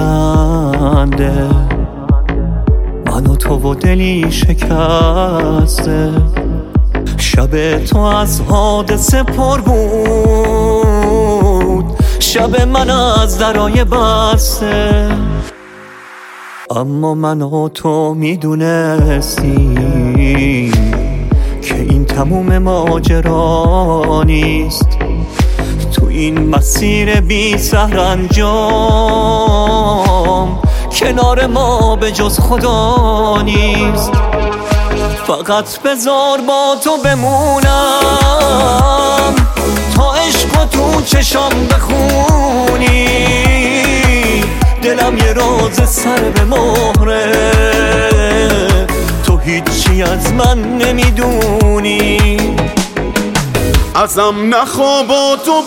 میخنده، من و تو و دلی شکسته. شب تو از حادثه پر بود، شب من از درای بسته. اما من و تو میدونستیم که این تموم ماجرا نیست. تو این مسیر بی سرانجام کنار ما به جز خدا نیست. فقط بذار با تو بمونم تا عشق و تو چشام بخونی. دلم یه راز سر به مهره، تو هیچی از من نمیدونی. ازم نخوا با تو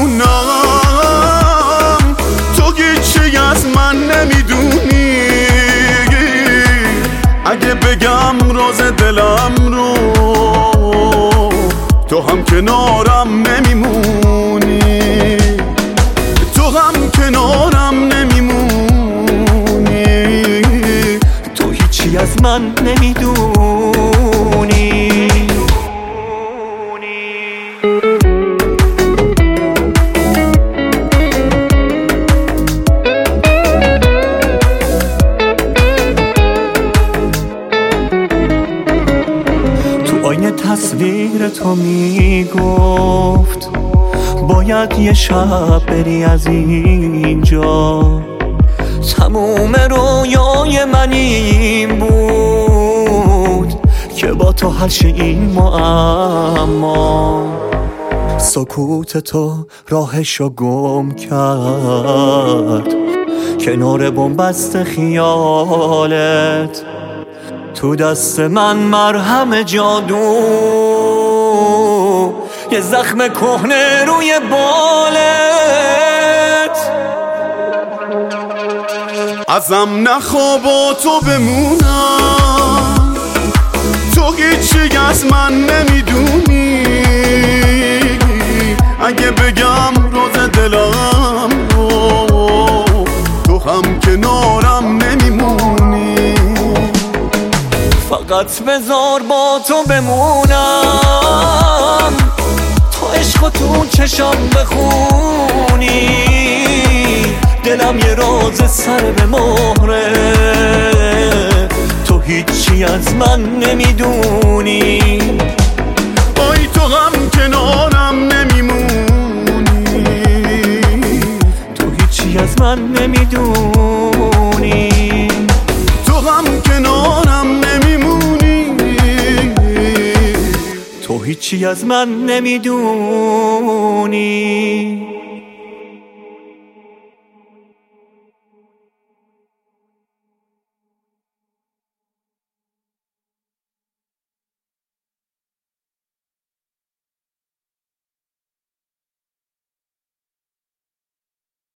بمونم، تو هیچی از من نمیدونی. اگه بگم راز دلم رو، تو هم کنارم نمیمونی. تو هم کنارم نمیمونی. تو هیچی از من نمیدونی. آینه تصویر تو میگفت باید یه شب بری از اینجا. تموم رویای من این بود که با تو حل شه این معما. سکوت تو راهشو گم کرد کنار بنبست خیالت. تو دست من مرهم جادو، یه زخم کهنه روی بالت. ازم نخوا با تو بمونم، تو هیچی از من نمیدونی. اگه بگم راز دلم رو، تو هم کنارم نمیمونی. فقط بذار با تو بمونم تا عشق و تو چشام بخونی. دلم یه راز سر به مهره، تو هیچی از من نمیدونی. آی تو هم کنارم نمیمونی. تو هیچی از من نمیدونی. تو هم کنارم نمیمونی. تو هیچی از من نمیدونی.